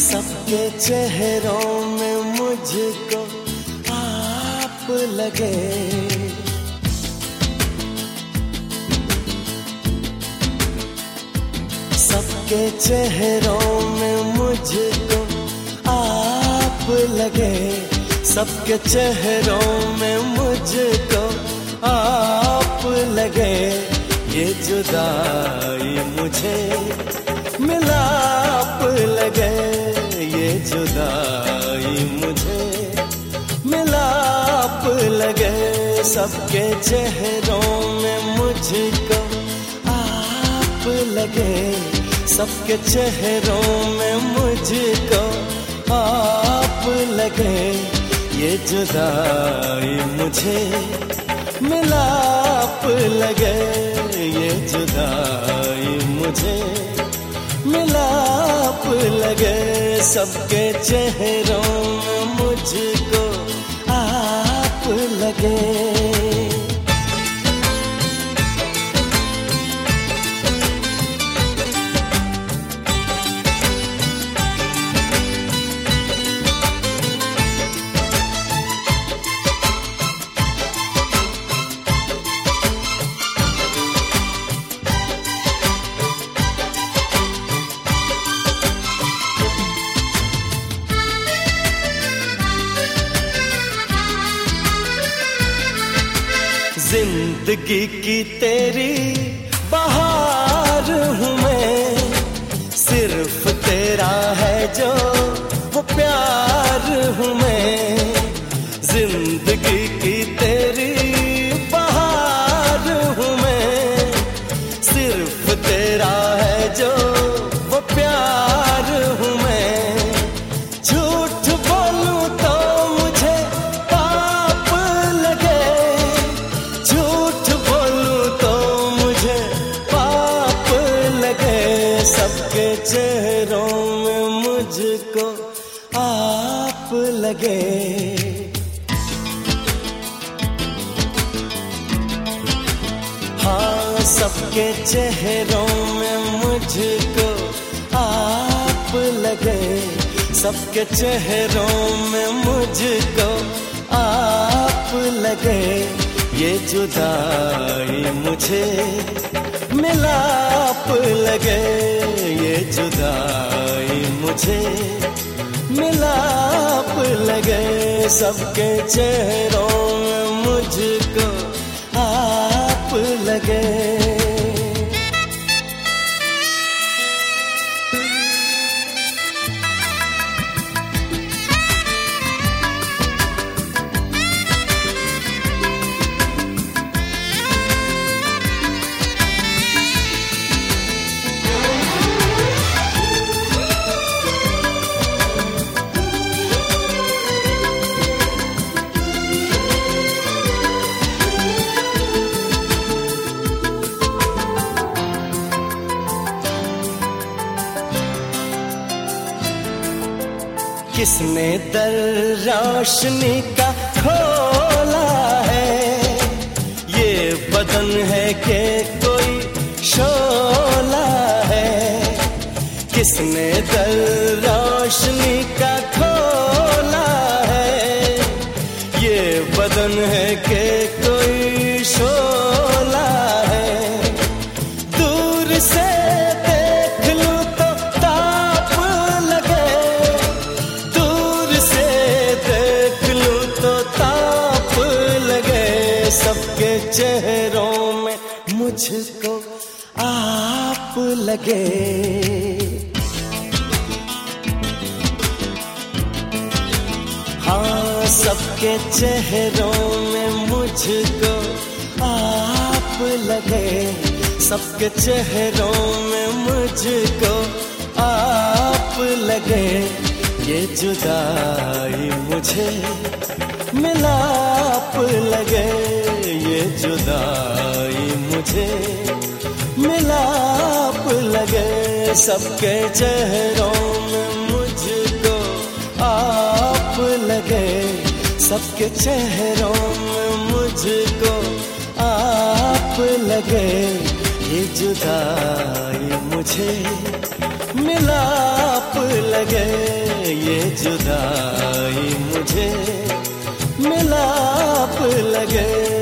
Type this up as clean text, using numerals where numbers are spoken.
सबके चेहरों में मुझको आप लगे, सबके चेहरों में मुझको आप लगे, सबके चेहरों में मुझको आप लगे। ये जुदाई मुझे मिलाप लगे, ये जुदाई मुझे मिलाप लगे। सबके चेहरों में मुझको आप लगे, सबके चेहरों में मुझको आप लगे। ये जुदाई मुझे मिलाप लगे, ये जुदाई मुझे मिलाप लगे। सबके चेहरों में मुझको आप लगे। जिंदगी की तेरी बहार हूँ मैं, सिर्फ तेरा है जो वो प्यार हूँ मैं। जिंदगी की तेरी बहार हूँ मैं, सिर्फ तेरा है जो वो प्यार हूँ मैं। झूठ बोलूं तो मुझे पाप लगे, झूठ बोलूं तो मुझे पाप लगे। सबके चेहरों में मुझको आप लगे, हाँ सबके चेहरों में मुझको आप लगे, सबके चेहरों में मुझको आप लगे। ये जुदाई मुझे मिलाप लगे, ये जुदाई मुझे मिलाप लगे। सबके चेहरों में मुझको आप लगे। किसने दर रोशनी का खोला है, ये बदन है कि कोई शोला है। किसने दर रोशनी का खोला है, ये बदन है कि कोई शोला है। दूर से सबके चेहरों में मुझको आप लगे, हाँ सबके चेहरों में मुझको आप लगे, सबके चेहरों में मुझको आप लगे। ये जुदाई मुझे मिलाप लगे, ये जुदाई मुझे मिलाप लगे। सबके चेहरों में मुझको आप लगे, सबके चेहरों में मुझको आप लगे। ये जुदाई मुझे मिलाप लगे, ये जुदाई मुझे मिलाप लगे।